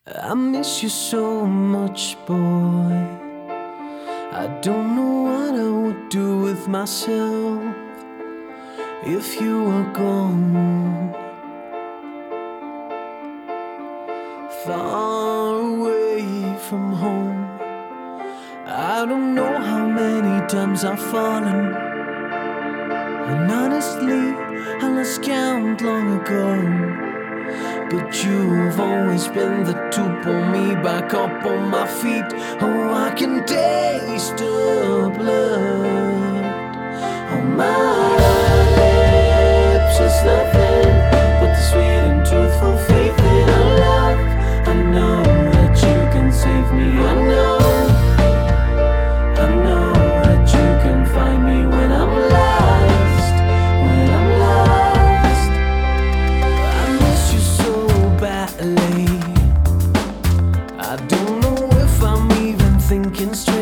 I miss you so much, boy. I don't know what I would do with myself if you were gone. Far away from home, I don't know how many times I've fallen, and honestly, I lost count long ago. But you've always been there to pull me back up on my feet. Oh, I can taste the blood on my lips. It's nothing but the sweet and truthful faith in our love. I know that you can save me. I know that you can find me when I'm lost. When I'm lost, I miss you so badly. I don't know if I'm even thinking straight.